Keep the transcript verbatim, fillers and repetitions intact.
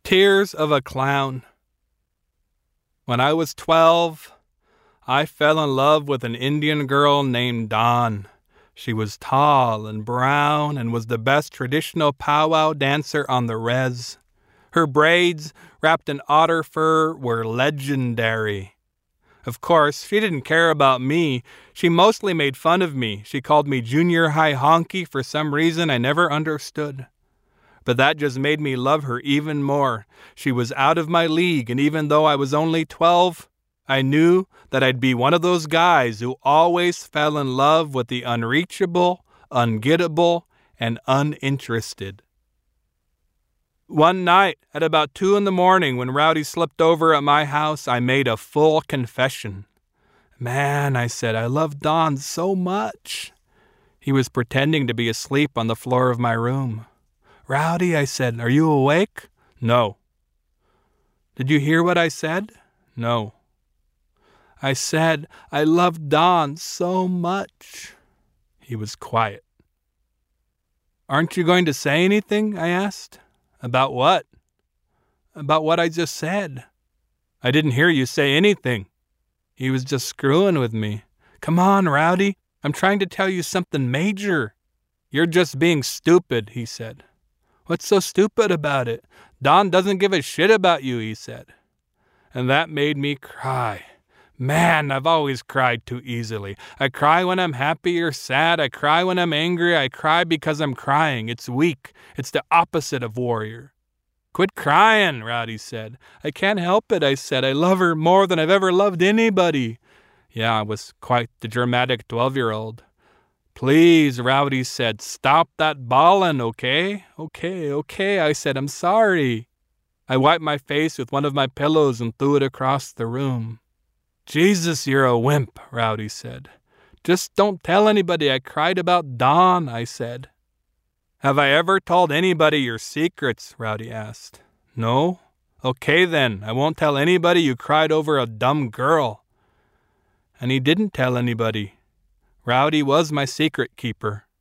Tears of a Clown. When I was twelve, I fell in love with an Indian girl named Dawn. She was tall and brown and was the best traditional powwow dancer on the res. Her braids, wrapped in otter fur, were legendary. Of course, she didn't care about me. She mostly made fun of me. She called me junior high honky for some reason I never understood. But that just made me love her even more. She was out of my league, and even though I was only twelve, I knew that I'd be one of those guys who always fell in love with the unreachable, ungettable, and uninterested. One night, at about two in the morning, when Rowdy slept over at my house, I made a full confession. Man, I said, I love Dawn so much. He was pretending to be asleep on the floor of my room. Rowdy, I said, are you awake? No. Did you hear what I said? No. I said, I love Dawn so much. He was quiet. Aren't you going to say anything? I asked. About what? About what I just said. I didn't hear you say anything. He was just screwing with me. Come on, Rowdy. I'm trying to tell you something major. You're just being stupid, he said. What's so stupid about it? Dawn doesn't give a shit about you, he said. And that made me cry. Man, I've always cried too easily. I cry when I'm happy or sad. I cry when I'm angry. I cry because I'm crying. It's weak. It's the opposite of warrior. Quit crying, Rowdy said. I can't help it, I said. I love her more than I've ever loved anybody. Yeah, I was quite the dramatic twelve-year-old. Please, Rowdy said, stop that bawling, okay? Okay, okay, I said, I'm sorry. I wiped my face with one of my pillows and threw it across the room. Jesus, you're a wimp, Rowdy said. Just don't tell anybody I cried about Dawn, I said. Have I ever told anybody your secrets? Rowdy asked. No? Okay then, I won't tell anybody you cried over a dumb girl. And he didn't tell anybody. Rowdy was my secret keeper.